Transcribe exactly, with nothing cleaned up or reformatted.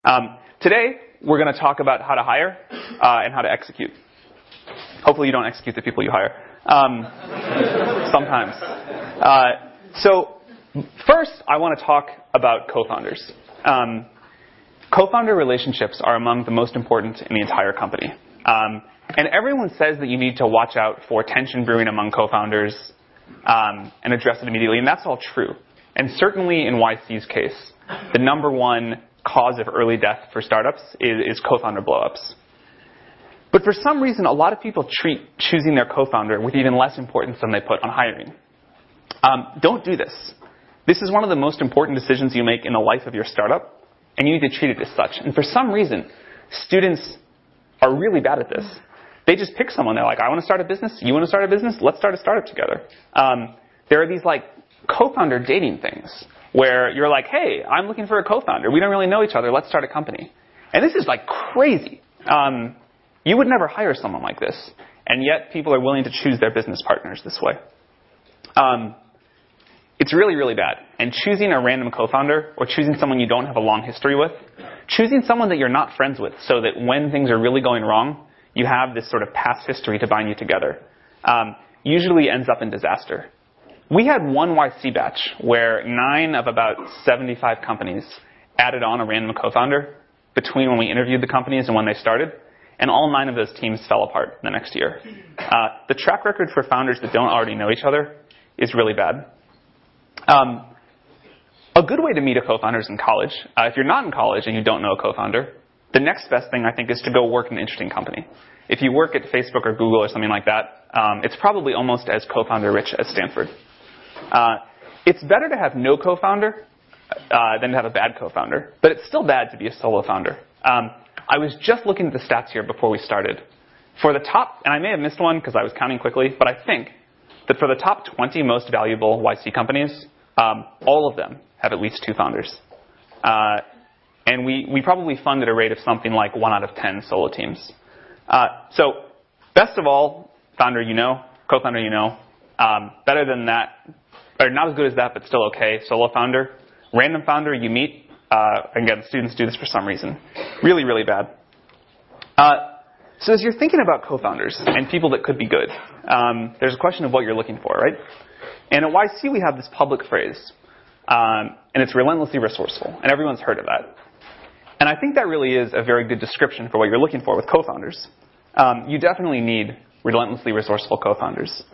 Um, today, we're going to talk about how to hire uh, and how to execute. Hopefully you don't execute the people you hire. Um, sometimes. Uh, so first, I want to talk about co-founders. Um, co-founder relationships are among the most important in the entire company. Um, and everyone says that you need to watch out for tension brewing among co-founders um, and address it immediately, and that's all true. And certainly in Y C's case, the number one cause of early death for startups is, is co-founder blowups. But for some reason, a lot of people treat choosing their co-founder with even less importance than they put on hiring. Um, don't do this. This is one of the most important decisions you make in the life of your startup, and you need to treat it as such. And for some reason, students are really bad at this. They just pick someone. They're like, I want to start a business. You want to start a business? Let's start a startup together. Um, there are these like co-founder dating things where you're like, hey, I'm looking for a co-founder. We don't really know each other. Let's start a company. And this is like crazy. Um, you would never hire someone like this. And yet people are willing to choose their business partners this way. Um, it's really, really bad. And choosing a random co-founder or choosing someone you don't have a long history with, choosing someone that you're not friends with so that when things are really going wrong, you have this sort of past history to bind you together, um, usually ends up in disaster. We had one Y C batch where nine of about seventy-five companies added on a random co-founder between when we interviewed the companies and when they started, and all nine of those teams fell apart the next year. Uh, the track record for founders that don't already know each other is really bad. Um, a good way to meet a co-founder is in college. Uh, if you're not in college and you don't know a co-founder, the next best thing, I think, is to go work in an interesting company. If you work at Facebook or Google or something like that, um, it's probably almost as co-founder rich as Stanford. Uh, it's better to have no co-founder uh, than to have a bad co-founder, but it's still bad to be a solo founder. Um, I was just looking at the stats here before we started. For the top, and I may have missed one because I was counting quickly, but I think that for the top twenty most valuable Y C companies, um, all of them have at least two founders. Uh, and we, we probably fund at a rate of something like one out of ten solo teams. Uh, so best of all, founder you know, co-founder you know. Um, better than that, or not as good as that, but still okay, solo founder. Random founder you meet. Uh, again, students do this for some reason. Really, really bad. Uh, so as you're thinking about co-founders and people that could be good, um, there's a question of what you're looking for, right? And at Y C we have this public phrase, um, and it's relentlessly resourceful, and everyone's heard of that. And I think that really is a very good description for what you're looking for with co-founders. Um, you definitely need relentlessly resourceful co-founders.